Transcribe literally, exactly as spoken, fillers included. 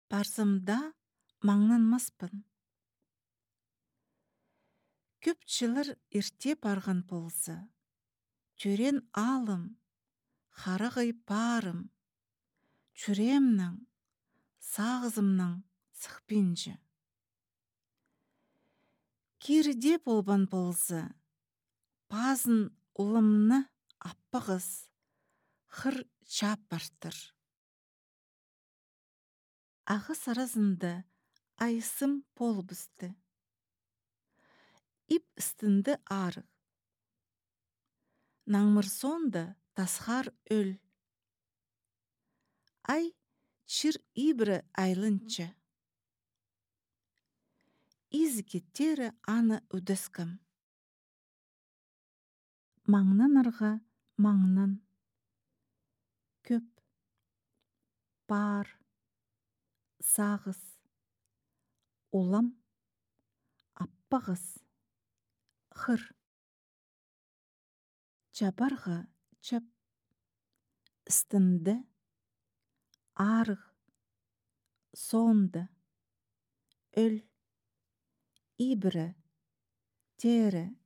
барсымда маңнанмаспын. Көпчілер ерте барған болса, түрен алым, харығый парым, чүремнің, сағызымның сықпенжі. Керде болбан болса, пазын ұлымны аппығыз, хыр чап бартыр. Ағыс аразында айсым пол бісті. Ип істінді арық. Наңмыр сонда тасхар өл. Ай чыр ибрі айлынча. Изгеттері аны үдіскім. Маңнан арға маңнан. Көп. Бар. Сағыз. Олам. Аппағыз. Хыр. Чабарға чап. Істінді. Арық. Сонда. Өл. Ибрі. Тері.